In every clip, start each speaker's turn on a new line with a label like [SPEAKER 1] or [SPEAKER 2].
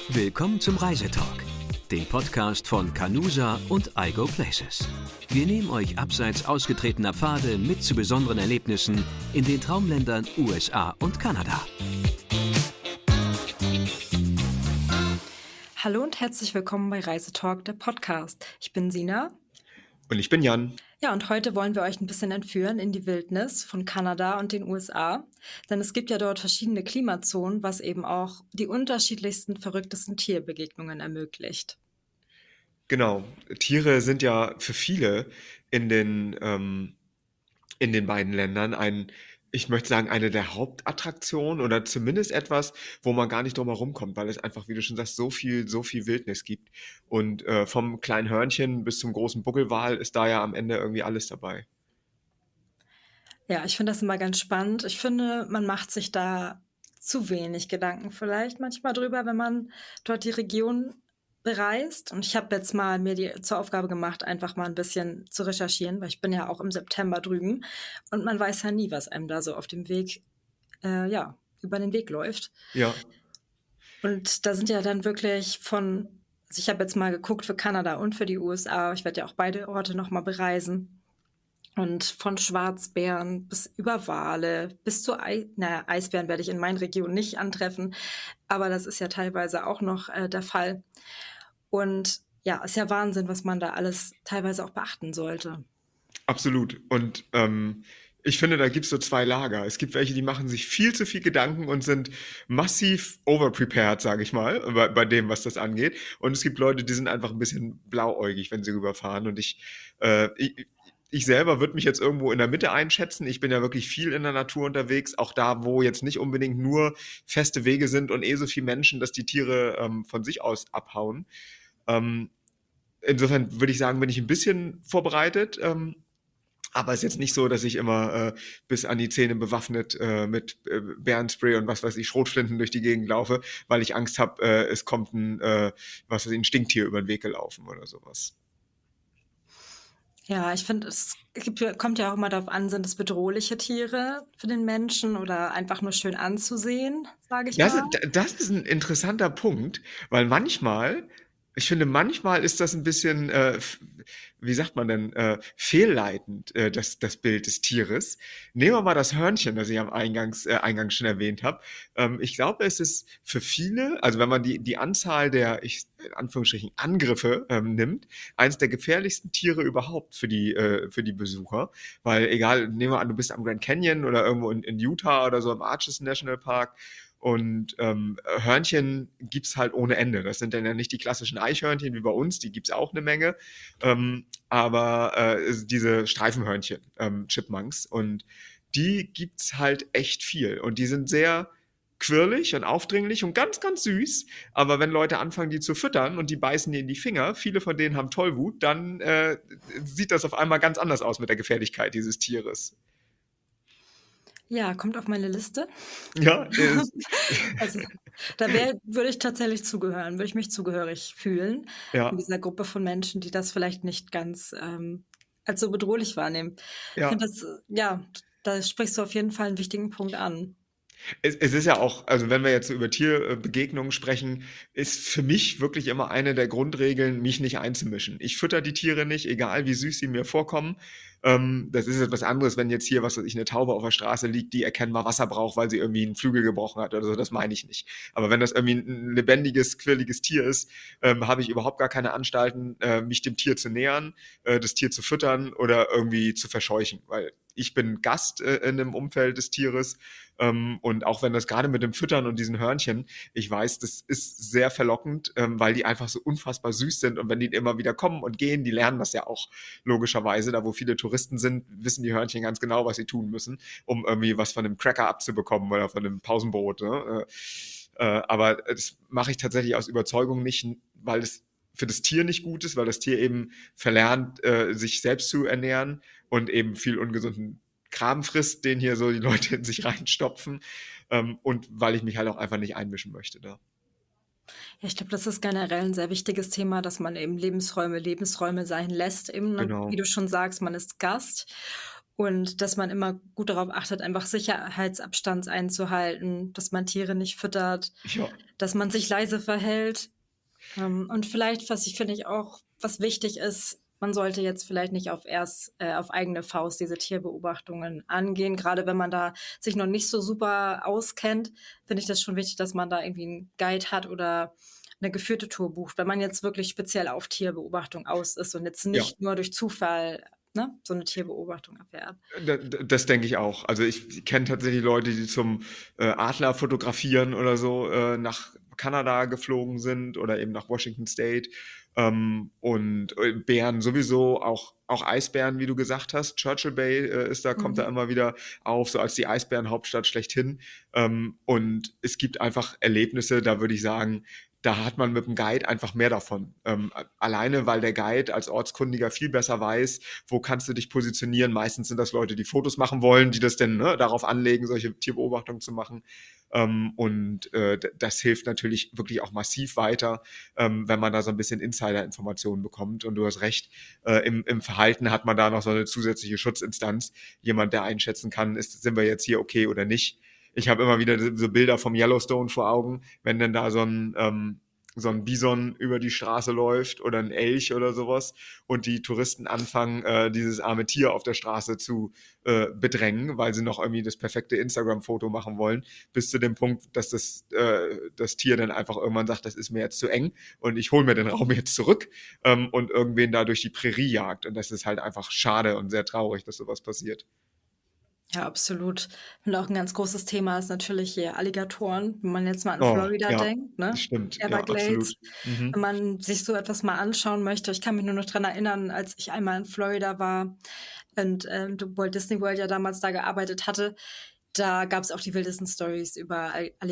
[SPEAKER 1] Willkommen zum Reisetalk, dem Podcast von Canusa und iGo Places. Wir nehmen euch abseits ausgetretener Pfade mit zu besonderen Erlebnissen in den Traumländern USA und Kanada.
[SPEAKER 2] Hallo und herzlich willkommen bei Reisetalk, der Podcast. Ich bin Sina.
[SPEAKER 3] Und ich bin Jan.
[SPEAKER 2] Ja, und heute wollen wir euch ein bisschen entführen in die Wildnis von Kanada und den USA. Denn es gibt ja dort verschiedene Klimazonen, was eben auch die unterschiedlichsten, verrücktesten Tierbegegnungen ermöglicht.
[SPEAKER 3] Genau. Tiere sind ja für viele in den beiden Ländern ich möchte sagen, eine der Hauptattraktionen oder zumindest etwas, wo man gar nicht drum herum kommt, weil es einfach, wie du schon sagst, so viel Wildnis gibt. Und vom kleinen Hörnchen bis zum großen Buckelwal ist da ja am Ende irgendwie alles dabei.
[SPEAKER 2] Ja, ich finde das immer ganz spannend. Ich finde, man macht sich da zu wenig Gedanken vielleicht manchmal drüber, wenn man dort die Region bereist. Und ich habe jetzt mal mir zur Aufgabe gemacht, einfach mal ein bisschen zu recherchieren, weil ich bin ja auch im September drüben und man weiß ja nie, was einem da so auf dem Weg, über den Weg läuft.
[SPEAKER 3] Ja.
[SPEAKER 2] Und da sind ja dann wirklich also ich habe jetzt mal geguckt für Kanada und für die USA. Ich werde ja auch beide Orte nochmal bereisen. Und von Schwarzbären bis über Wale bis zu Eisbären werde ich in meinen Regionen nicht antreffen, aber das ist ja teilweise auch noch der Fall. Und ja, ist ja Wahnsinn, was man da alles teilweise auch beachten sollte.
[SPEAKER 3] Absolut. Und ich finde, da gibt es so zwei Lager. Es gibt welche, die machen sich viel zu viel Gedanken und sind massiv overprepared, sage ich mal, bei dem, was das angeht. Und es gibt Leute, die sind einfach ein bisschen blauäugig, wenn sie rüberfahren. Und ich selber würde mich jetzt irgendwo in der Mitte einschätzen. Ich bin ja wirklich viel in der Natur unterwegs, auch da, wo jetzt nicht unbedingt nur feste Wege sind und so viele Menschen, dass die Tiere von sich aus abhauen. Insofern würde ich sagen, bin ich ein bisschen vorbereitet. Aber es ist jetzt nicht so, dass ich immer bis an die Zähne bewaffnet mit Bärenspray und was weiß ich, Schrotflinten durch die Gegend laufe, weil ich Angst habe, es kommt ein Stinktier über den Weg gelaufen oder sowas.
[SPEAKER 2] Ja, ich finde, kommt ja auch immer darauf an, sind es bedrohliche Tiere für den Menschen oder einfach nur schön anzusehen, sage ich mal.
[SPEAKER 3] Das ist ein interessanter Punkt, weil ich finde, manchmal ist das ein bisschen, wie sagt man denn, fehlleitend, das Bild des Tieres. Nehmen wir mal das Hörnchen, das ich am Eingangs schon erwähnt habe. Ich glaube, es ist für viele, also wenn man die Anzahl der, in Anführungsstrichen, Angriffe nimmt, eines der gefährlichsten Tiere überhaupt für die Besucher. Weil egal, nehmen wir an, du bist am Grand Canyon oder irgendwo in Utah oder so im Arches National Park. Und Hörnchen gibt's halt ohne Ende. Das sind dann ja nicht die klassischen Eichhörnchen wie bei uns, die gibt's auch eine Menge. Aber diese Streifenhörnchen, Chipmunks, und die gibt's halt echt viel. Und die sind sehr quirlig und aufdringlich und ganz, ganz süß. Aber wenn Leute anfangen, die zu füttern und die beißen dir in die Finger, viele von denen haben Tollwut, dann sieht das auf einmal ganz anders aus mit der Gefährlichkeit dieses Tieres.
[SPEAKER 2] Ja, kommt auf meine Liste.
[SPEAKER 3] Ja,
[SPEAKER 2] Also, würde ich tatsächlich würde ich mich zugehörig fühlen
[SPEAKER 3] ja,
[SPEAKER 2] in dieser Gruppe von Menschen, die das vielleicht nicht ganz als so bedrohlich wahrnehmen. Ich
[SPEAKER 3] ja.
[SPEAKER 2] finde da sprichst du auf jeden Fall einen wichtigen Punkt an.
[SPEAKER 3] Es ist ja auch, also wenn wir jetzt so über Tierbegegnungen sprechen, ist für mich wirklich immer eine der Grundregeln, mich nicht einzumischen. Ich fütter die Tiere nicht, egal wie süß sie mir vorkommen. Das ist etwas anderes, wenn jetzt hier, was weiß ich, eine Taube auf der Straße liegt, die erkennbar Wasser braucht, weil sie irgendwie einen Flügel gebrochen hat oder so, das meine ich nicht. Aber wenn das irgendwie ein lebendiges, quirliges Tier ist, habe ich überhaupt gar keine Anstalten, mich dem Tier zu nähern, das Tier zu füttern oder irgendwie zu verscheuchen, weil ich bin Gast in dem Umfeld des Tieres. Und auch wenn das gerade mit dem Füttern und diesen Hörnchen, ich weiß, das ist sehr verlockend, weil die einfach so unfassbar süß sind. Und wenn die immer wieder kommen und gehen, die lernen das ja auch logischerweise. Da, wo viele Touristen sind, wissen die Hörnchen ganz genau, was sie tun müssen, um irgendwie was von einem Cracker abzubekommen oder von einem Pausenbrot. Ne? Aber das mache ich tatsächlich aus Überzeugung nicht, weil es für das Tier nicht gut ist, weil das Tier eben verlernt, sich selbst zu ernähren und eben viel ungesunden Kram frisst, den hier so die Leute in sich reinstopfen, und weil ich mich halt auch einfach nicht einmischen möchte da.
[SPEAKER 2] Ja, ich glaube, das ist generell ein sehr wichtiges Thema, dass man eben Lebensräume sein lässt. Eben, ne,
[SPEAKER 3] Genau.
[SPEAKER 2] wie du schon sagst, man ist Gast. und dass man immer gut darauf achtet, einfach Sicherheitsabstand einzuhalten, dass man Tiere nicht füttert,
[SPEAKER 3] Ja.
[SPEAKER 2] dass man sich leise verhält. Und vielleicht, finde ich auch, was wichtig ist, man sollte jetzt vielleicht nicht auf eigene Faust diese Tierbeobachtungen angehen. Gerade wenn man da sich noch nicht so super auskennt, finde ich das schon wichtig, dass man da irgendwie einen Guide hat oder eine geführte Tour bucht, wenn man jetzt wirklich speziell auf Tierbeobachtung aus ist und jetzt
[SPEAKER 3] Ja.
[SPEAKER 2] nicht nur durch Zufall, ne, so eine Tierbeobachtung erfährt.
[SPEAKER 3] Das denke ich auch. Also ich kenne tatsächlich Leute, die zum Adler fotografieren oder so nach Kanada geflogen sind oder eben nach Washington State. Und Bären sowieso, auch Eisbären, wie du gesagt hast. Churchill Bay kommt da immer wieder auf, so als die Eisbärenhauptstadt schlechthin. Und es gibt einfach Erlebnisse, da würde ich sagen, da hat man mit dem Guide einfach mehr davon. Alleine, weil der Guide als Ortskundiger viel besser weiß, wo kannst du dich positionieren. Meistens sind das Leute, die Fotos machen wollen, die das dann darauf anlegen, solche Tierbeobachtungen zu machen. Das hilft natürlich wirklich auch massiv weiter, wenn man da so ein bisschen Insider-Informationen bekommt. Und du hast recht, im Verhalten hat man da noch so eine zusätzliche Schutzinstanz. Jemand, der einschätzen kann, sind wir jetzt hier okay oder nicht. Ich habe immer wieder so Bilder vom Yellowstone vor Augen, wenn dann da so ein Bison über die Straße läuft oder ein Elch oder sowas und die Touristen anfangen, dieses arme Tier auf der Straße zu bedrängen, weil sie noch irgendwie das perfekte Instagram-Foto machen wollen, bis zu dem Punkt, dass das Tier dann einfach irgendwann sagt, das ist mir jetzt zu eng und ich hole mir den Raum jetzt zurück und irgendwen da durch die Prärie jagt. Und das ist halt einfach schade und sehr traurig, dass sowas passiert.
[SPEAKER 2] Ja, absolut. Und auch ein ganz großes Thema ist natürlich hier Alligatoren, wenn man jetzt mal an
[SPEAKER 3] Oh,
[SPEAKER 2] Florida
[SPEAKER 3] ja,
[SPEAKER 2] denkt, ne?
[SPEAKER 3] stimmt. Ja, absolut.
[SPEAKER 2] Everglades. Wenn
[SPEAKER 3] Mhm.
[SPEAKER 2] man sich so etwas mal anschauen möchte, ich kann mich nur noch dran erinnern, als ich einmal in Florida war und Walt Disney World ja damals da gearbeitet hatte, da gab es auch die wildesten Stories über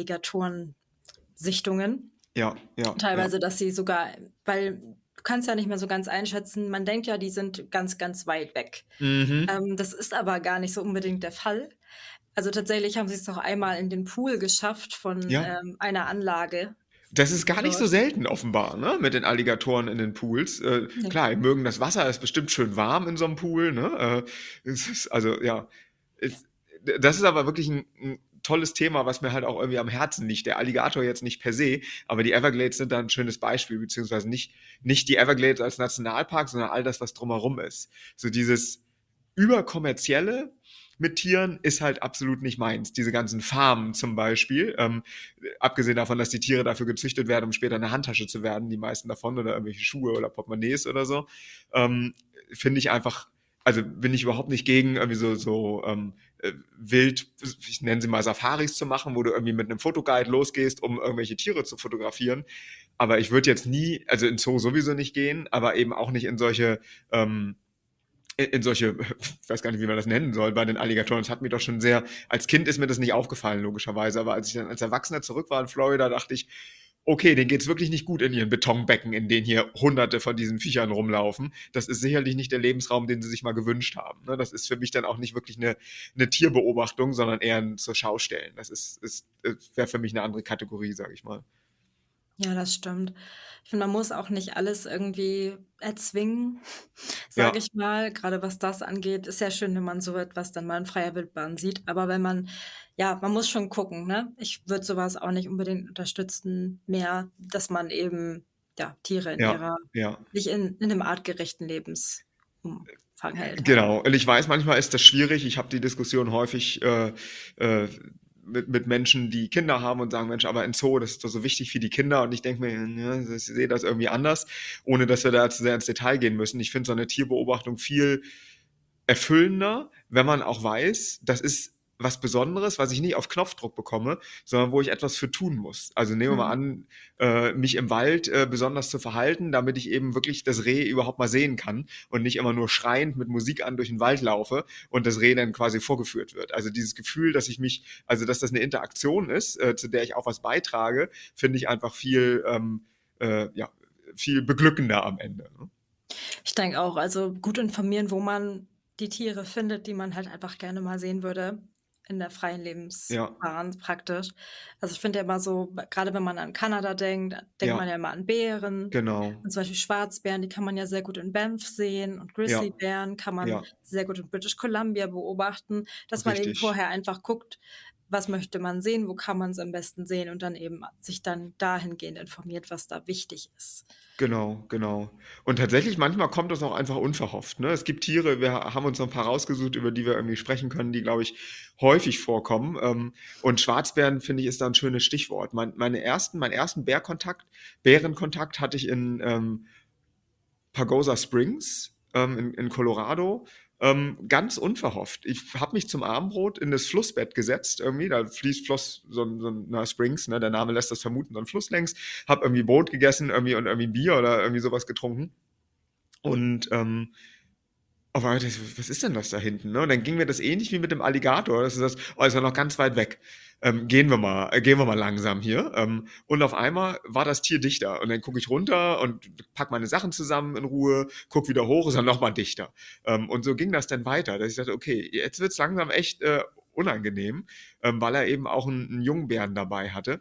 [SPEAKER 2] Alligatoren-Sichtungen.
[SPEAKER 3] Ja, ja, ja.
[SPEAKER 2] Teilweise, dass sie sogar, weil du kannst ja nicht mehr so ganz einschätzen, man denkt ja, die sind ganz, ganz weit weg.
[SPEAKER 3] Mhm.
[SPEAKER 2] Das ist aber gar nicht so unbedingt der Fall. Also tatsächlich haben sie es doch einmal in den Pool geschafft von
[SPEAKER 3] Ja.
[SPEAKER 2] einer Anlage
[SPEAKER 3] Das ist gar nicht so
[SPEAKER 2] dort.
[SPEAKER 3] selten offenbar, ne, mit den Alligatoren in den Pools.
[SPEAKER 2] Nee.
[SPEAKER 3] Klar, die mögen das Wasser, ist bestimmt schön warm in so einem Pool, ne? Es ist also, ja, es das ist aber wirklich ein tolles Thema, was mir halt auch irgendwie am Herzen liegt. Der Alligator jetzt nicht per se, aber die Everglades sind da 'n schönes Beispiel, beziehungsweise nicht die Everglades als Nationalpark, sondern all das, was drumherum ist. So dieses Überkommerzielle mit Tieren ist halt absolut nicht meins. Diese ganzen Farmen zum Beispiel, abgesehen davon, dass die Tiere dafür gezüchtet werden, um später eine Handtasche zu werden, die meisten davon, oder irgendwelche Schuhe oder Portemonnaies oder so, finde ich einfach, also bin ich überhaupt nicht gegen irgendwie wild, ich nenne sie mal Safaris zu machen, wo du irgendwie mit einem Fotoguide losgehst, um irgendwelche Tiere zu fotografieren. Aber ich würde jetzt nie, also in Zoo sowieso nicht gehen, aber eben auch nicht in solche, ich weiß gar nicht, wie man das nennen soll, bei den Alligatoren. Das hat mir doch schon sehr, als Kind ist mir das nicht aufgefallen, logischerweise, aber als ich dann als Erwachsener zurück war in Florida, dachte ich, okay, denen geht's wirklich nicht gut in ihren Betonbecken, in denen hier Hunderte von diesen Viechern rumlaufen. Das ist sicherlich nicht der Lebensraum, den sie sich mal gewünscht haben. Ne? Das ist für mich dann auch nicht wirklich eine Tierbeobachtung, sondern eher ein zur Schaustellen. Wäre für mich eine andere Kategorie, sage ich mal.
[SPEAKER 2] Ja, das stimmt. Ich finde, man muss auch nicht alles irgendwie erzwingen, sage
[SPEAKER 3] Ja,
[SPEAKER 2] ich mal. Gerade was das angeht, ist ja schön, wenn man so etwas dann mal in freier Wildbahn sieht. Aber wenn man, ja, man muss schon gucken, ne? Ich würde sowas auch nicht unbedingt unterstützen, mehr, dass man eben, ja, Tiere in
[SPEAKER 3] ja,
[SPEAKER 2] ihrer,
[SPEAKER 3] ja.
[SPEAKER 2] nicht in einem artgerechten Lebensumfang hält halt.
[SPEAKER 3] Genau. Und ich weiß, manchmal ist das schwierig. Ich habe die Diskussion häufig äh, mit Menschen, die Kinder haben und sagen, Mensch, aber ein Zoo, das ist doch so wichtig für die Kinder. Und ich denke mir, ja, ich sehe das irgendwie anders, ohne dass wir da zu sehr ins Detail gehen müssen. Ich finde so eine Tierbeobachtung viel erfüllender, wenn man auch weiß, das ist was Besonderes, was ich nicht auf Knopfdruck bekomme, sondern wo ich etwas für tun muss. Also nehmen wir mal
[SPEAKER 2] Mhm.
[SPEAKER 3] an, mich im Wald besonders zu verhalten, damit ich eben wirklich das Reh überhaupt mal sehen kann und nicht immer nur schreiend mit Musik an durch den Wald laufe und das Reh dann quasi vorgeführt wird. Also dieses Gefühl, dass das eine Interaktion ist, zu der ich auch was beitrage, finde ich einfach ja, viel beglückender am Ende. Ne?
[SPEAKER 2] Ich denke auch, also gut informieren, wo man die Tiere findet, die man halt einfach gerne mal sehen würde. in der freien
[SPEAKER 3] Ja,
[SPEAKER 2] Lebensbahn praktisch. Also, ich finde ja immer so, gerade wenn man an Kanada denkt, denkt man
[SPEAKER 3] ja,
[SPEAKER 2] ja immer an Bären
[SPEAKER 3] genau,
[SPEAKER 2] und zum Beispiel Schwarzbären, die kann man ja sehr gut in Banff sehen und
[SPEAKER 3] ja,
[SPEAKER 2] Grizzlybären kann man
[SPEAKER 3] ja,
[SPEAKER 2] sehr gut in British Columbia beobachten, dass man eben
[SPEAKER 3] richtig.
[SPEAKER 2] vorher einfach guckt, was möchte man sehen, wo kann man es am besten sehen und dann eben sich dann dahingehend informiert, was da wichtig ist.
[SPEAKER 3] Genau, genau. Und tatsächlich manchmal kommt das auch einfach unverhofft, ne? Es gibt Tiere, wir haben uns so 'n paar rausgesucht, über die wir irgendwie sprechen können, die, glaube ich, häufig vorkommen. Und Schwarzbären, finde ich, ist da 'n schönes Stichwort. Meinen ersten Bärenkontakt hatte ich in, Pagosa Springs, in Colorado, ganz unverhofft. Ich habe mich zum Abendbrot in das Flussbett gesetzt irgendwie, da floss so 'n na, Springs, ne, der Name lässt das vermuten, so 'n Fluss längs, habe irgendwie Brot gegessen irgendwie und irgendwie Bier oder irgendwie sowas getrunken und, auf einmal dachte ich: „Was ist denn das da hinten?", ne? Und dann ging mir das ähnlich wie mit dem Alligator, dass du sagst: „Oh, ist ja noch ganz weit weg. Gehen wir mal langsam hier." Und auf einmal war das Tier dichter. Und dann gucke ich runter und packe meine Sachen zusammen in Ruhe, gucke wieder hoch, ist dann noch mal dichter. Und so ging das dann weiter, dass ich dachte: „Okay, jetzt wird's langsam echt, unangenehm", weil er eben auch einen Jungbären dabei hatte.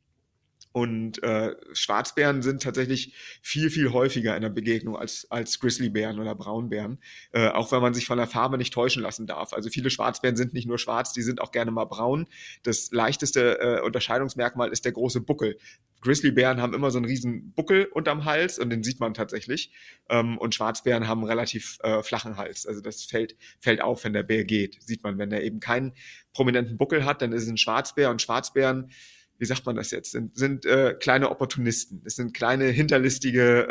[SPEAKER 3] Und Schwarzbären sind tatsächlich viel, viel häufiger in der Begegnung als Grizzlybären oder Braunbären, auch wenn man sich von der Farbe nicht täuschen lassen darf. Also viele Schwarzbären sind nicht nur schwarz, die sind auch gerne mal braun. Das leichteste Unterscheidungsmerkmal ist der große Buckel. Grizzlybären haben immer so einen riesen Buckel unterm Hals und den sieht man tatsächlich. Und Schwarzbären haben einen relativ flachen Hals. Also das fällt auf, wenn der Bär geht. Sieht man, wenn der eben keinen prominenten Buckel hat, dann ist es ein Schwarzbär. Und Schwarzbären, wie sagt man das jetzt, sind kleine Opportunisten. Es sind kleine hinterlistige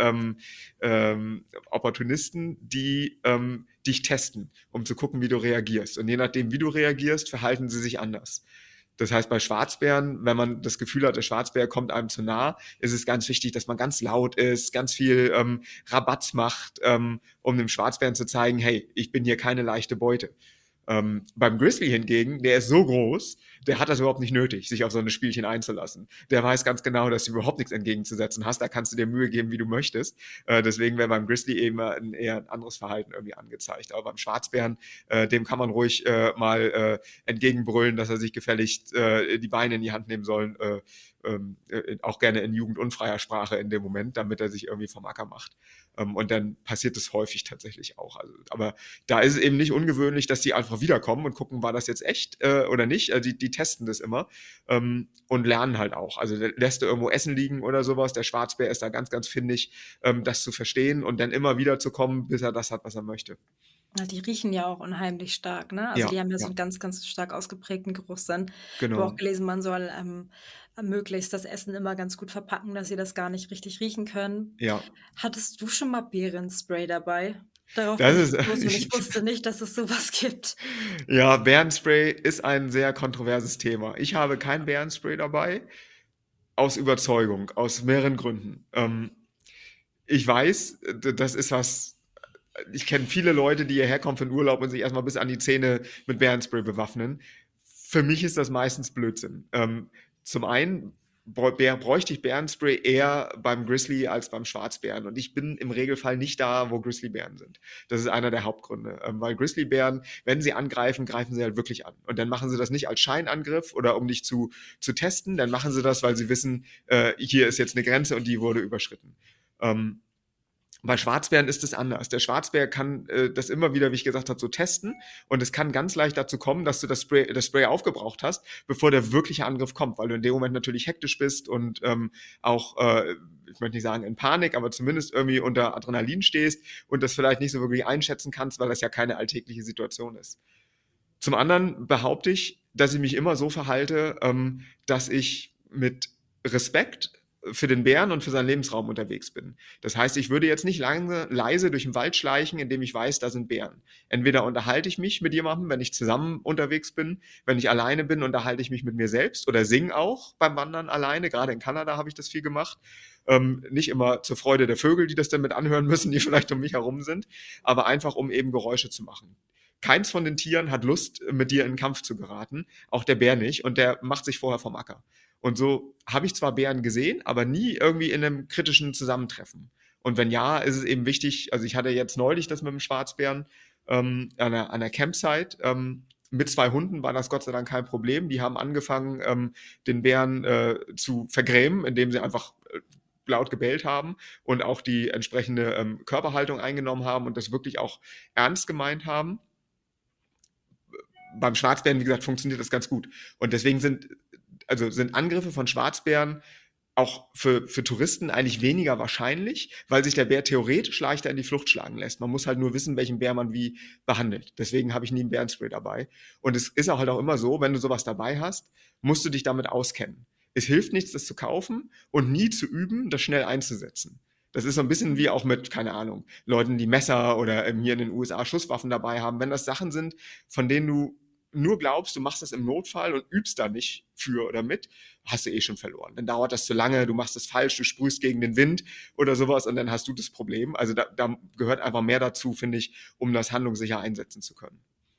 [SPEAKER 3] Opportunisten, die dich testen, um zu gucken, wie du reagierst. Und je nachdem, wie du reagierst, verhalten sie sich anders. Das heißt, bei Schwarzbären, wenn man das Gefühl hat, der Schwarzbär kommt einem zu nah, ist es ganz wichtig, dass man ganz laut ist, ganz viel Rabatz macht, um dem Schwarzbären zu zeigen, hey, ich bin hier keine leichte Beute. Beim Grizzly hingegen, der ist so groß, der hat das überhaupt nicht nötig, sich auf so eine Spielchen einzulassen. Der weiß ganz genau, dass du überhaupt nichts entgegenzusetzen hast. Da kannst du dir Mühe geben, wie du möchtest. Deswegen wäre beim Grizzly eben eher ein anderes Verhalten irgendwie angezeigt. Aber beim Schwarzbären, dem kann man ruhig mal entgegenbrüllen, dass er sich gefälligst die Beine in die Hand nehmen soll. Auch gerne in jugendunfreier Sprache in dem Moment, damit er sich irgendwie vom Acker macht. Und dann passiert es häufig tatsächlich auch. Also, aber da ist es eben nicht ungewöhnlich, dass die einfach wiederkommen und gucken, war das jetzt echt oder nicht. Die testen das immer und lernen halt auch. Also lässt du irgendwo Essen liegen oder sowas, der Schwarzbär ist da ganz, ganz findig, das zu verstehen und dann immer wieder zu kommen, bis er das hat, was er möchte.
[SPEAKER 2] Ja, die riechen ja auch unheimlich stark, ne? Also,
[SPEAKER 3] Ja,
[SPEAKER 2] die haben ja so
[SPEAKER 3] ja,
[SPEAKER 2] 'n ganz, ganz stark ausgeprägten Geruchssinn. Ich habe auch
[SPEAKER 3] genau.
[SPEAKER 2] gelesen, man soll, möglichst das Essen immer ganz gut verpacken, dass sie das gar nicht richtig riechen können.
[SPEAKER 3] Ja.
[SPEAKER 2] Hattest du schon mal Beerenspray dabei? Darauf
[SPEAKER 3] Das
[SPEAKER 2] bin ich
[SPEAKER 3] ist,
[SPEAKER 2] gestoßen und ich wusste nicht, dass es so was gibt.
[SPEAKER 3] ja, Bärenspray ist ein sehr kontroverses Thema. Ich habe kein Bärenspray dabei, aus Überzeugung, aus mehreren Gründen. Ich weiß, das ist was, ich kenne viele Leute, die hierher kommen für den Urlaub und sich erstmal bis an die Zähne mit Bärenspray bewaffnen. Für mich ist das meistens Blödsinn. Zum einen bräuchte ich Bärenspray eher beim Grizzly als beim Schwarzbären. Und ich bin im Regelfall nicht da, wo Grizzlybären sind. Das ist einer der Hauptgründe. Weil Grizzlybären, wenn sie angreifen, greifen sie halt wirklich an. Und dann machen sie das nicht als Scheinangriff oder um dich zu testen. Dann machen sie das, weil sie wissen, hier ist jetzt eine Grenze und die wurde überschritten. Ähm, Bei Schwarzbären ist es anders. Der Schwarzbär kann das immer wieder, wie ich gesagt habe, so testen. Und es kann ganz leicht dazu kommen, dass du das Spray aufgebraucht hast, bevor der wirkliche Angriff kommt, weil du in dem Moment natürlich hektisch bist und auch, ich möchte nicht sagen in Panik, aber zumindest irgendwie unter Adrenalin stehst und das vielleicht nicht so wirklich einschätzen kannst, weil das ja keine alltägliche Situation ist. Zum anderen behaupte ich, dass ich mich immer so verhalte, dass ich mit Respekt für den Bären und für seinen Lebensraum unterwegs bin. Das heißt, ich würde jetzt nicht leise durch den Wald schleichen, indem ich weiß, da sind Bären. Entweder unterhalte ich mich mit jemandem, wenn ich zusammen unterwegs bin. Wenn ich alleine bin, unterhalte ich mich mit mir selbst oder singe auch beim Wandern alleine. Gerade in Kanada habe ich das viel gemacht. Nicht immer zur Freude der Vögel, die das dann mit anhören müssen, die vielleicht um mich herum sind, aber einfach, um eben Geräusche zu machen. Keins von den Tieren hat Lust, mit dir in den Kampf zu geraten, auch der Bär nicht, und der macht sich vorher vom Acker. Und so habe ich zwar Bären gesehen, aber nie irgendwie in einem kritischen Zusammentreffen. Und wenn ja, ist es eben wichtig, also ich hatte jetzt neulich das mit dem Schwarzbären an einer Campsite mit 2 Hunden war das Gott sei Dank kein Problem. Die haben angefangen, den Bären zu vergrämen, indem sie einfach laut gebellt haben und auch die entsprechende Körperhaltung eingenommen haben und das wirklich auch ernst gemeint haben. Beim Schwarzbären, wie gesagt, funktioniert das ganz gut. Und deswegen sind Angriffe von Schwarzbären auch für Touristen eigentlich weniger wahrscheinlich, weil sich der Bär theoretisch leichter in die Flucht schlagen lässt. Man muss halt nur wissen, welchen Bär man wie behandelt. Deswegen habe ich nie ein Bärenspray dabei. Und es ist auch halt auch immer so, wenn du sowas dabei hast, musst du dich damit auskennen. Es hilft nichts, das zu kaufen und nie zu üben, das schnell einzusetzen. Das ist so ein bisschen wie auch mit, keine Ahnung, Leuten, die Messer oder hier in den USA Schusswaffen dabei haben. Wenn das Sachen sind, von denen du nur glaubst, du machst das im Notfall und übst da nicht für oder mit, hast du eh schon verloren. Dann dauert das zu lange, du machst es falsch, du sprühst gegen den Wind oder sowas und dann hast du das Problem. Also da gehört einfach mehr dazu, finde ich, um das handlungssicher einsetzen zu können.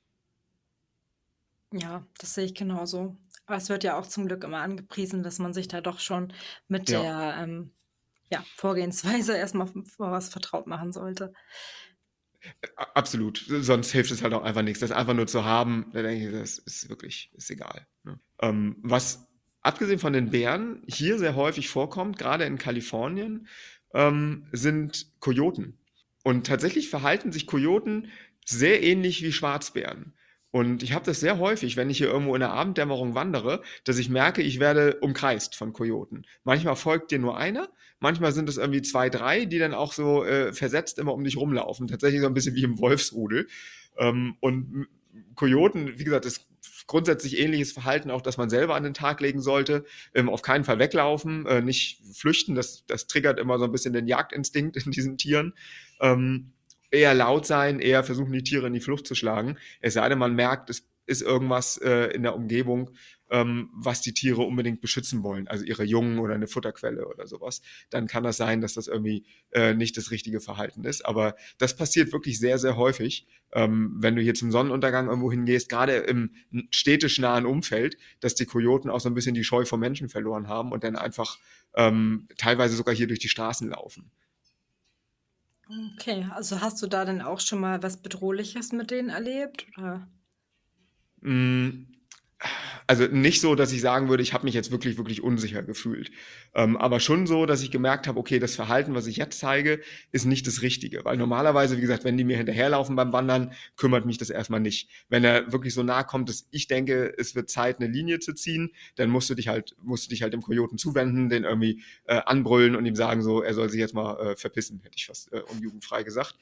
[SPEAKER 2] Ja, das sehe ich genauso. Aber es wird ja auch zum Glück immer angepriesen, dass man sich da doch schon mit
[SPEAKER 3] Ja.
[SPEAKER 2] der Vorgehensweise erstmal vor was vertraut machen sollte.
[SPEAKER 3] Absolut. Sonst hilft es halt auch einfach nichts. Das einfach nur zu haben, da denke ich, das ist wirklich, ist egal. Ne? Was abgesehen von den Bären hier sehr häufig vorkommt, gerade in Kalifornien, sind Kojoten. Und tatsächlich verhalten sich Kojoten sehr ähnlich wie Schwarzbären. Und ich habe das sehr häufig, wenn ich hier irgendwo in der Abenddämmerung wandere, dass ich merke, ich werde umkreist von Kojoten. Manchmal folgt dir nur einer, manchmal sind es irgendwie 2, 3, die dann auch so versetzt immer um dich rumlaufen. Tatsächlich so ein bisschen wie im Wolfsrudel. Und Kojoten, wie gesagt, ist grundsätzlich ähnliches Verhalten auch, das man selber an den Tag legen sollte. Auf keinen Fall weglaufen, nicht flüchten. Das triggert immer so ein bisschen den Jagdinstinkt in diesen Tieren. Eher laut sein, eher versuchen, die Tiere in die Flucht zu schlagen. Es sei denn, man merkt, es ist irgendwas in der Umgebung, was die Tiere unbedingt beschützen wollen, also ihre Jungen oder eine Futterquelle oder sowas. Dann kann das sein, dass das irgendwie nicht das richtige Verhalten ist. Aber das passiert wirklich sehr, sehr häufig, wenn du hier zum Sonnenuntergang irgendwo hingehst, gerade im städtisch nahen Umfeld, dass die Kojoten auch so ein bisschen die Scheu vor Menschen verloren haben und dann einfach teilweise sogar hier durch die Straßen laufen.
[SPEAKER 2] Okay, also hast du da denn auch schon mal was Bedrohliches mit denen erlebt? Oder?
[SPEAKER 3] Also nicht so, dass ich sagen würde, ich habe mich jetzt wirklich, wirklich unsicher gefühlt. Aber schon so, dass ich gemerkt habe, okay, das Verhalten, was ich jetzt zeige, ist nicht das Richtige. Weil normalerweise, wie gesagt, wenn die mir hinterherlaufen beim Wandern, kümmert mich das erstmal nicht. Wenn er wirklich so nahe kommt, dass ich denke, es wird Zeit, eine Linie zu ziehen, dann musst du dich halt dem Kojoten zuwenden, den irgendwie anbrüllen und ihm sagen so, er soll sich jetzt mal verpissen, hätte ich fast unjugendfrei gesagt.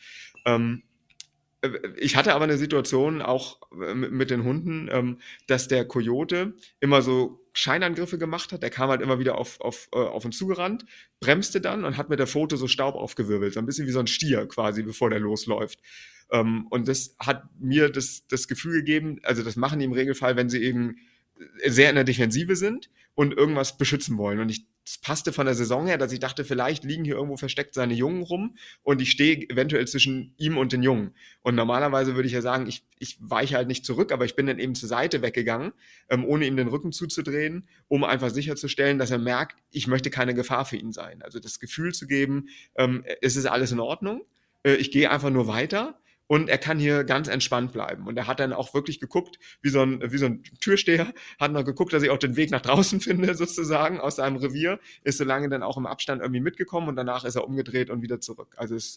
[SPEAKER 3] Ich hatte aber eine Situation auch mit den Hunden, dass der Kojote immer so Scheinangriffe gemacht hat. Der kam halt immer wieder auf uns zugerannt, bremste dann und hat mit der Pfote so Staub aufgewirbelt. So ein bisschen wie so ein Stier quasi, bevor der losläuft. Und das hat mir das Gefühl gegeben, also das machen die im Regelfall, wenn sie eben sehr in der Defensive sind und irgendwas beschützen wollen. Und das passte von der Saison her, dass ich dachte, vielleicht liegen hier irgendwo versteckt seine Jungen rum und ich stehe eventuell zwischen ihm und den Jungen. Und normalerweise würde ich ja sagen, ich weiche halt nicht zurück, aber ich bin dann eben zur Seite weggegangen, ohne ihm den Rücken zuzudrehen, um einfach sicherzustellen, dass er merkt, ich möchte keine Gefahr für ihn sein. Also das Gefühl zu geben, es ist alles in Ordnung, ich gehe einfach nur weiter. Und er kann hier ganz entspannt bleiben. Und er hat dann auch wirklich geguckt, wie so ein Türsteher, hat noch geguckt, dass ich auch den Weg nach draußen finde, sozusagen, aus seinem Revier, ist so lange dann auch im Abstand irgendwie mitgekommen und danach ist er umgedreht und wieder zurück. Also es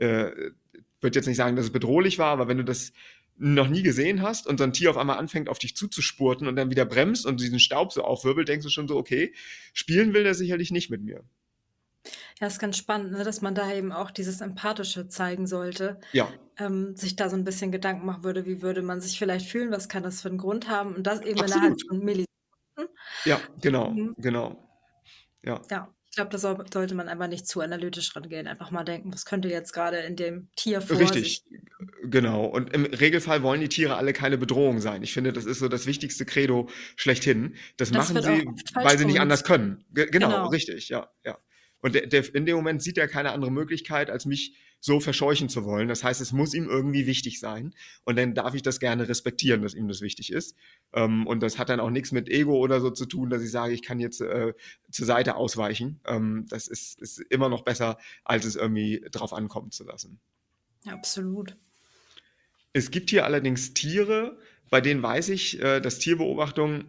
[SPEAKER 3] würde jetzt nicht sagen, dass es bedrohlich war, aber wenn du das noch nie gesehen hast und so ein Tier auf einmal anfängt, auf dich zuzuspurten und dann wieder bremst und diesen Staub so aufwirbelt, denkst du schon so, okay, spielen will der sicherlich nicht mit mir.
[SPEAKER 2] Ja, ist ganz spannend, ne, dass man da eben auch dieses Empathische zeigen sollte.
[SPEAKER 3] Ja.
[SPEAKER 2] Sich da so ein bisschen Gedanken machen würde, wie würde man sich vielleicht fühlen, was kann das für einen Grund haben und das eben innerhalb
[SPEAKER 3] Absolut.
[SPEAKER 2] von Millisekunden.
[SPEAKER 3] Ja, genau,
[SPEAKER 2] Mhm.
[SPEAKER 3] genau. Ja.
[SPEAKER 2] Ja, ich glaube, da sollte man einfach nicht zu analytisch rangehen. Einfach mal denken, was könnte jetzt gerade in dem Tier vor
[SPEAKER 3] Richtig,
[SPEAKER 2] sich.
[SPEAKER 3] genau. Und im Regelfall wollen die Tiere alle keine Bedrohung sein. Ich finde, das ist so das wichtigste Credo schlechthin. Das
[SPEAKER 2] Das
[SPEAKER 3] machen
[SPEAKER 2] wird auch
[SPEAKER 3] sie,
[SPEAKER 2] oft falsch
[SPEAKER 3] weil sie nicht anders
[SPEAKER 2] kommuniziert.
[SPEAKER 3] können. Genau,
[SPEAKER 2] Genau.
[SPEAKER 3] richtig, ja, ja. Und in dem Moment sieht er keine andere Möglichkeit, als mich so verscheuchen zu wollen. Das heißt, es muss ihm irgendwie wichtig sein. Und dann darf ich das gerne respektieren, dass ihm das wichtig ist. Und das hat dann auch nichts mit Ego oder so zu tun, dass ich sage, ich kann jetzt zur Seite ausweichen. Das ist immer noch besser, als es irgendwie drauf ankommen zu lassen.
[SPEAKER 2] Ja, absolut.
[SPEAKER 3] Es gibt hier allerdings Tiere, bei denen weiß ich, dass Tierbeobachtungen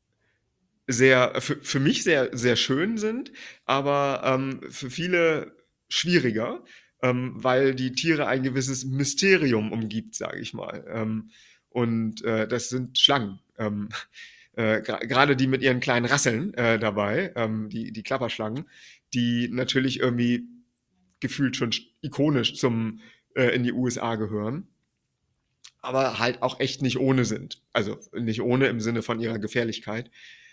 [SPEAKER 3] für mich sehr, sehr schön sind, aber für viele schwieriger, weil die Tiere ein gewisses Mysterium umgibt, sage ich mal. Und das sind Schlangen. Gerade die mit ihren kleinen Rasseln dabei, die Klapperschlangen, die natürlich irgendwie gefühlt schon ikonisch in die USA gehören, aber halt auch echt nicht ohne sind. Also nicht ohne im Sinne von ihrer Gefährlichkeit.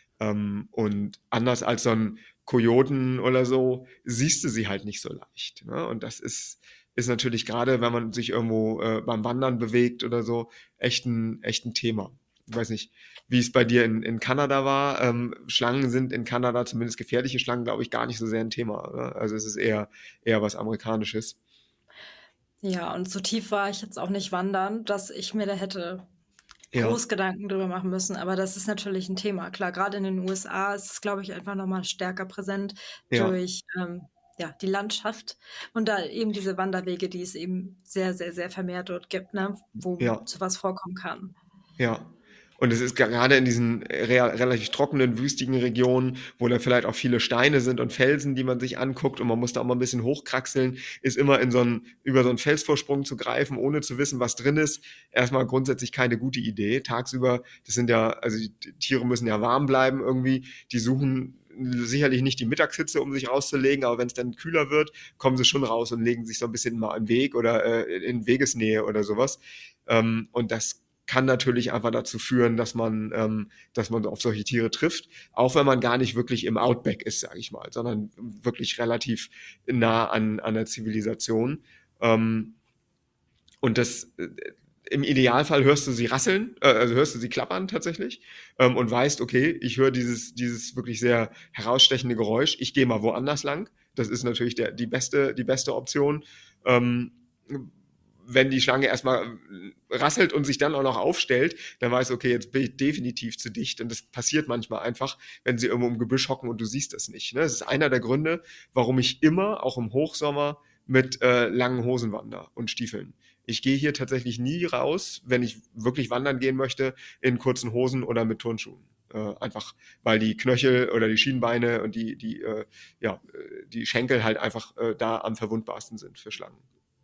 [SPEAKER 3] Und anders als so ein Kojoten oder so, siehst du sie halt nicht so leicht. Ne? Und das ist natürlich gerade, wenn man sich irgendwo beim Wandern bewegt oder so, echt ein Thema. Ich weiß nicht, wie es bei dir in Kanada war. Schlangen sind in Kanada, zumindest gefährliche Schlangen, glaube ich, gar nicht so sehr ein Thema. Ne? Also es ist eher was Amerikanisches.
[SPEAKER 2] Ja, und so tief war ich jetzt auch nicht wandern, dass ich mir da hätte
[SPEAKER 3] Ja,
[SPEAKER 2] groß Gedanken drüber machen müssen. Aber das ist natürlich ein Thema. Klar, gerade in den USA ist es, glaube ich, einfach noch mal stärker präsent
[SPEAKER 3] ja,
[SPEAKER 2] durch, ja, die Landschaft und da eben diese Wanderwege, die es eben sehr, sehr, sehr vermehrt dort gibt, ne, wo
[SPEAKER 3] ja.
[SPEAKER 2] so was vorkommen kann.
[SPEAKER 3] Ja. Und es ist gerade in diesen relativ trockenen, wüstigen Regionen, wo dann vielleicht auch viele Steine sind und Felsen, die man sich anguckt und man muss da auch mal ein bisschen hochkraxeln, ist immer über so einen Felsvorsprung zu greifen, ohne zu wissen, was drin ist, erstmal grundsätzlich keine gute Idee. Tagsüber, also die Tiere müssen ja warm bleiben irgendwie, die suchen sicherlich nicht die Mittagshitze, um sich rauszulegen, aber wenn es dann kühler wird, kommen sie schon raus und legen sich so ein bisschen mal im Weg oder in Wegesnähe oder sowas. Und das kann natürlich einfach dazu führen, dass man auf solche Tiere trifft, auch wenn man gar nicht wirklich im Outback ist, sage ich mal, sondern wirklich relativ nah an der Zivilisation. Ähm, und im Idealfall hörst du sie rasseln, also hörst du sie klappern tatsächlich und weißt, okay, ich höre dieses wirklich sehr herausstechende Geräusch, ich gehe mal woanders lang. Das ist natürlich die beste Option. Ähm, Wenn die Schlange erstmal rasselt und sich dann auch noch aufstellt, dann weißt du, okay, jetzt bin ich definitiv zu dicht. Und das passiert manchmal einfach, wenn sie irgendwo im Gebüsch hocken und du siehst das nicht. Ne? Das ist einer der Gründe, warum ich immer, auch im Hochsommer, mit langen Hosen wandere und Stiefeln. Ich gehe hier tatsächlich nie raus, wenn ich wirklich wandern gehen möchte, in kurzen Hosen oder mit Turnschuhen. Einfach, weil die Knöchel oder die Schienbeine und die Schenkel halt einfach da am verwundbarsten sind für Schlangen.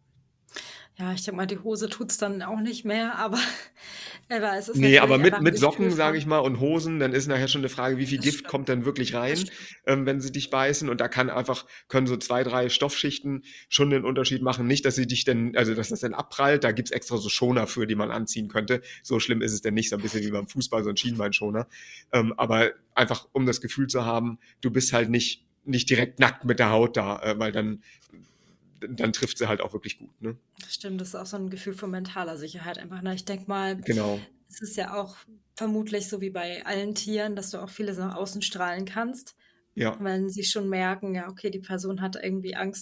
[SPEAKER 2] Ja, ich denke mal, die Hose tut's dann auch nicht mehr, aber es ist
[SPEAKER 3] Nee, aber
[SPEAKER 2] natürlich einfach 'n
[SPEAKER 3] mit
[SPEAKER 2] Gefühl
[SPEAKER 3] Socken, sage ich
[SPEAKER 2] von
[SPEAKER 3] mal, und Hosen, dann ist nachher schon eine Frage, wie viel
[SPEAKER 2] das
[SPEAKER 3] Gift
[SPEAKER 2] stimmt,
[SPEAKER 3] kommt dann wirklich
[SPEAKER 2] das
[SPEAKER 3] rein,
[SPEAKER 2] stimmt.
[SPEAKER 3] wenn sie dich beißen. Und da können so 2, 3 Stoffschichten schon den Unterschied machen. Nicht, dass dass das dann abprallt. Da gibt's extra so Schoner für, die man anziehen könnte. So schlimm ist es denn nicht, so ein bisschen wie beim Fußball, so ein Schienbeinschoner. Aber einfach, um das Gefühl zu haben, du bist halt nicht direkt nackt mit der Haut da, weil dann trifft sie halt auch wirklich gut, ne?
[SPEAKER 2] Das stimmt, das ist auch so 'n Gefühl von mentaler Sicherheit einfach, ne? Ich denke mal,
[SPEAKER 3] Genau.
[SPEAKER 2] es ist ja auch vermutlich so wie bei allen Tieren, dass du auch vieles nach außen strahlen kannst.
[SPEAKER 3] Ja.
[SPEAKER 2] Wenn sie schon merken, ja, okay, die Person hat irgendwie Angst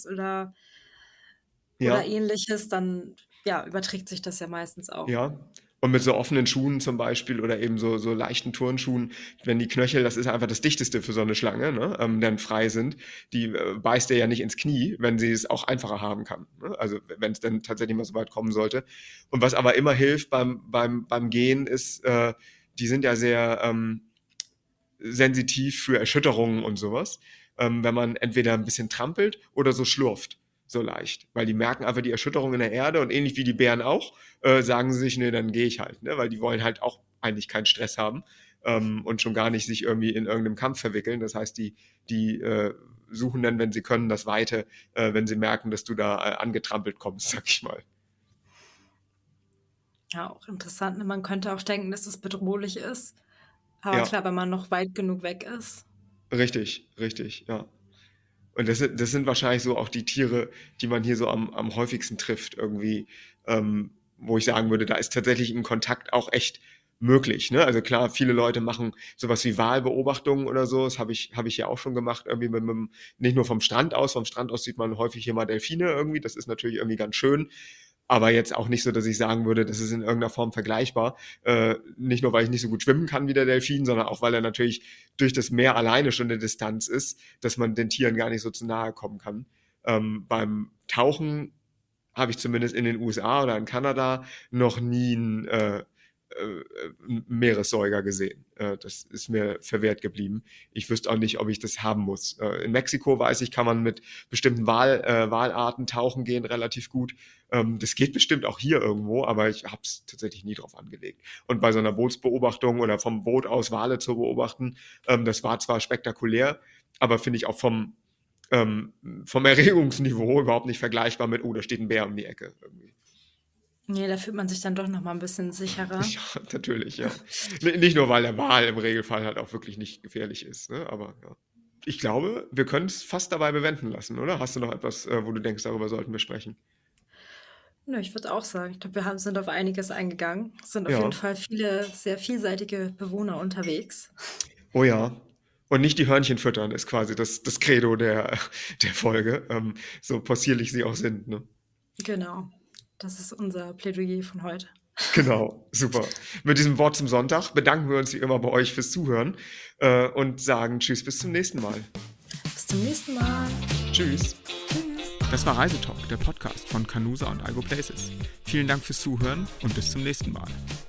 [SPEAKER 2] oder
[SPEAKER 3] Ja.
[SPEAKER 2] Ähnliches, dann, ja, überträgt sich das ja meistens auch.
[SPEAKER 3] Ja. Und mit so offenen Schuhen zum Beispiel oder eben so leichten Turnschuhen, wenn die Knöchel, das ist einfach das Dichteste für so eine Schlange, ne, dann frei sind, die beißt dir ja nicht ins Knie, wenn sie es auch einfacher haben kann. Ne? Also wenn es dann tatsächlich mal so weit kommen sollte. Und was aber immer hilft beim Gehen ist, die sind ja sehr sensitiv für Erschütterungen und sowas, wenn man entweder ein bisschen trampelt oder so schlurft, so leicht. Weil die merken einfach die Erschütterung in der Erde und ähnlich wie die Bären auch, sagen sie sich, nee, dann gehe ich halt, ne? Weil die wollen halt auch eigentlich keinen Stress haben und schon gar nicht sich irgendwie in irgendeinem Kampf verwickeln. Das heißt, die suchen dann, wenn sie können, das Weite, wenn sie merken, dass du da angetrampelt kommst, sag ich mal.
[SPEAKER 2] Ja, auch interessant, ne? Man könnte auch denken, dass es bedrohlich ist, aber
[SPEAKER 3] Ja,
[SPEAKER 2] klar, wenn man noch weit genug weg ist.
[SPEAKER 3] richtig, ja. Und das sind wahrscheinlich so auch die Tiere, die man hier so am häufigsten trifft, irgendwie, wo ich sagen würde, da ist tatsächlich ein Kontakt auch echt möglich. Ne? Also klar, viele Leute machen sowas wie Walbeobachtungen oder so. Das hab ich ja auch schon gemacht, irgendwie nicht nur vom Strand aus. Vom Strand aus sieht man häufig hier mal Delfine irgendwie. Das ist natürlich irgendwie ganz schön. Aber jetzt auch nicht so, dass ich sagen würde, das ist in irgendeiner Form vergleichbar. Nicht nur, weil ich nicht so gut schwimmen kann wie der Delfin, sondern auch, weil er natürlich durch das Meer alleine schon eine Distanz ist, dass man den Tieren gar nicht so zu nahe kommen kann. Beim Tauchen habe ich zumindest in den USA oder in Kanada noch nie Meeressäuger gesehen. Das ist mir verwehrt geblieben. Ich wüsste auch nicht, ob ich das haben muss. In Mexiko, weiß ich, kann man mit bestimmten Walarten tauchen gehen, relativ gut. Das geht bestimmt auch hier irgendwo, aber ich habe es tatsächlich nie drauf angelegt. Und bei so einer Bootsbeobachtung oder vom Boot aus Wale zu beobachten, das war zwar spektakulär, aber finde ich auch vom Erregungsniveau überhaupt nicht vergleichbar mit, da steht ein Bär um die Ecke irgendwie.
[SPEAKER 2] Nee, da fühlt man sich dann doch noch mal ein bisschen sicherer.
[SPEAKER 3] Ja, natürlich, ja. Nicht nur, weil der Wal im Regelfall halt auch wirklich nicht gefährlich ist, ne? Aber ja. Ich glaube, wir können es fast dabei bewenden lassen, oder? Hast du noch etwas, wo du denkst, darüber sollten wir sprechen?
[SPEAKER 2] Nö, ich würde auch sagen, ich glaube, wir sind auf einiges eingegangen. Es sind auf jeden Fall viele sehr vielseitige Bewohner unterwegs.
[SPEAKER 3] Oh ja. Und nicht die Hörnchen füttern ist quasi das Credo der Folge, so possierlich sie auch sind, ne?
[SPEAKER 2] Genau. Das ist unser Plädoyer von heute.
[SPEAKER 3] Genau, super. Mit diesem Wort zum Sonntag bedanken wir uns wie immer bei euch fürs Zuhören und sagen Tschüss, bis zum nächsten Mal.
[SPEAKER 2] Bis zum nächsten Mal.
[SPEAKER 3] Tschüss.
[SPEAKER 2] Tschüss.
[SPEAKER 3] Das war Reisetalk, der Podcast von Canusa und Igo Places. Vielen Dank fürs Zuhören und bis zum nächsten Mal.